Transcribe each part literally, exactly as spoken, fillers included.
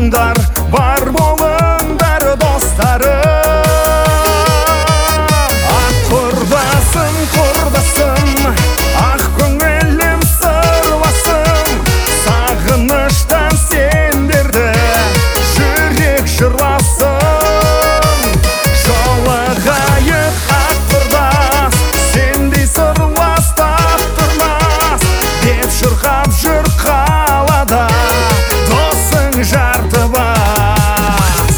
болыңдар, бар болыңдар достарым. Ақ құрдасым, құрдасым, ақ көңілім сырласым, сағыныштан сендерді жүрек жырласым. Жолығайық ақ құрдас, сендей сырлас таптырмас, деп шырқап жүр қалада досың жартыбас.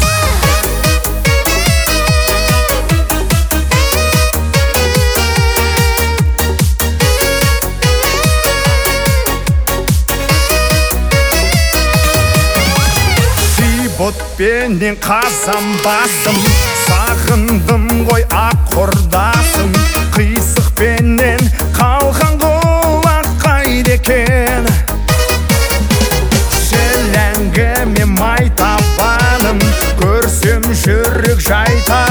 Бұтпенен қазам басым, сағындым ғой ақ құрдасым. Қисықпенен қалған құлақ қайда екен? Шел әңгіме май табаным, көрсем жүрек жай